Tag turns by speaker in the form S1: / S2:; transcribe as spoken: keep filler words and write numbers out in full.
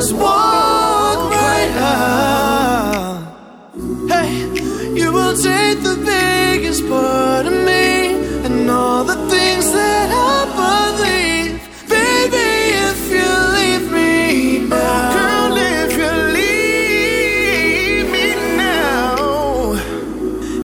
S1: just walk right out. Hey, you will take